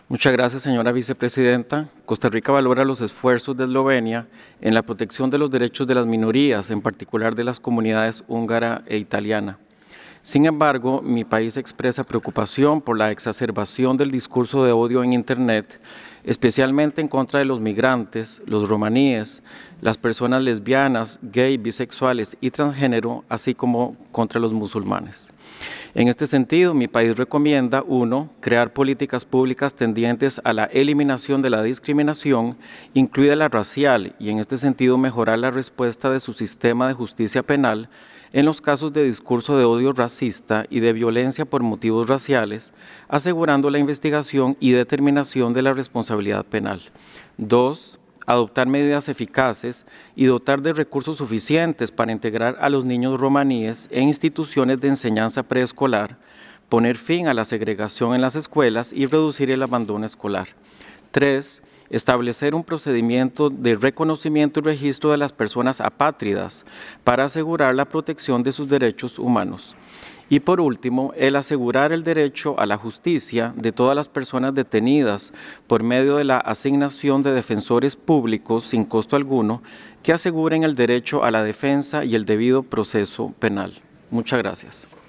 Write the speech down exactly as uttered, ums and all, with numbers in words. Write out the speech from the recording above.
Muchas gracias, señora vicepresidenta. Costa Rica valora los esfuerzos de Eslovenia en la protección de los derechos de las minorías, en particular de las comunidades húngara e italiana. Sin embargo, mi país expresa preocupación por la exacerbación del discurso de odio en Internet, especialmente en contra de los migrantes, los romaníes, las personas lesbianas, gay, bisexuales y transgénero, así como contra los musulmanes. En este sentido, mi país recomienda, uno, crear políticas públicas tendientes a la eliminación de la discriminación, incluida la racial, y en este sentido mejorar la respuesta de su sistema de justicia penal en los casos de discurso de odio racista y de violencia por motivos raciales, asegurando la investigación y determinación de la responsabilidad penal. Dos, adoptar medidas eficaces y dotar de recursos suficientes para integrar a los niños romaníes en instituciones de enseñanza preescolar, poner fin a la segregación en las escuelas y reducir el abandono escolar. Tres, establecer un procedimiento de reconocimiento y registro de las personas apátridas para asegurar la protección de sus derechos humanos. Y por último, el asegurar el derecho a la justicia de todas las personas detenidas por medio de la asignación de defensores públicos sin costo alguno que aseguren el derecho a la defensa y el debido proceso penal. Muchas gracias.